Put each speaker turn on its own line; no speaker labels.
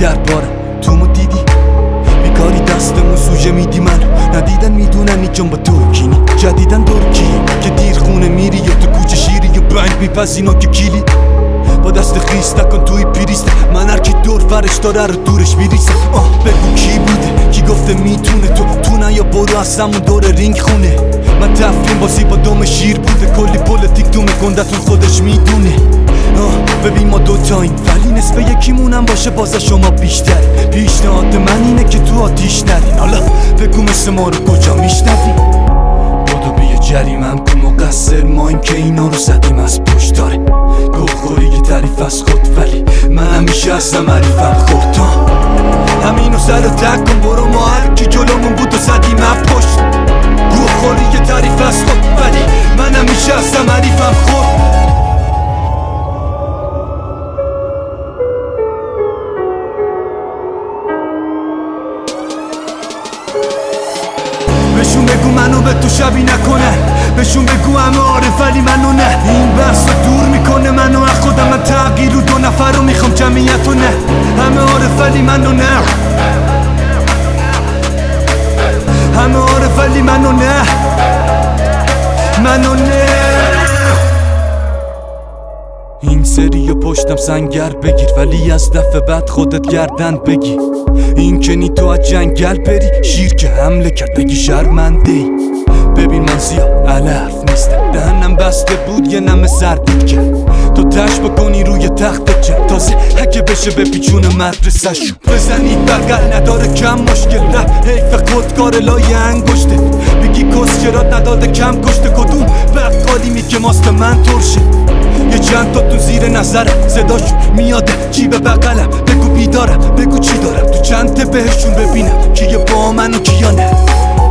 دربارم تو دیدی بیکاری دستمون سوژه میدی منو ندیدن میدونن نیچم با ترکینی جدیدن دورکی که دیر خونه میری یا تو کوچه شیری یا بنگ میپزینو که کیلی با دست خیس نکن توی پیریست من هر کی دور فرش داره رو دورش میریسم بگو کی بوده کی گفته میتونه تو نه یا برو از همون دور رینگ خونه من تفریم بازی با دم شیر بوده کلی پولیتیک تو گندتون خودش میدونه ببین ما دوتاییم ولی نصف یکیمونم باشه بازه شما بیشتر پیشنهاد من اینه که تو آتیش نرین حالا بگو مثل ما رو کجا میشنوی بودو بیا جریمم کن مقصر ما این که اینا رو زدیم از پشت داره گوخوری یه تعریف از خود ولی من همیشه هستم عریفم خود همینو سر و تک کن برو ما هر کی جلومون بود و زدیم از پشت گوخوری یه تعریف از خود ولی من همیشه هستم عریفم خود بهشون بگو منو به تو شبیه نکنن بهشون بگو همه عارف ولی منو نه این بحث رو دور میکنه منو از خودم من تغییر رو 2 نفر رو میخوام جمعیت رو نه همه عارف ولی منو نه همه عارف ولی منو نه منو نه این سری و پشتم سنگر بگیر ولی از دفعه بعد خودت گردن بگی این که نی تو از جنگل بری شیر که حمله کرد بگی شرمنده ای ببین من زیاد علف نیستم دهنم بسته بود یه نمه سردید کرد تو تش بکنی روی تخت جد تازه اگه بشه به پیچون مدرسه شو بزنی بغل نداره کم مشکل رپ حیف خودکار لای انگشته بگی کس چرات نداده کم کشته کدوم بقالی که ماست من ترشه یه چند تا تو زیر نظرم صداشون میاده جیب بغلم بگو بیدارم بگو چی دارم تو چند بهشون ببینم کیه با من و کیا نه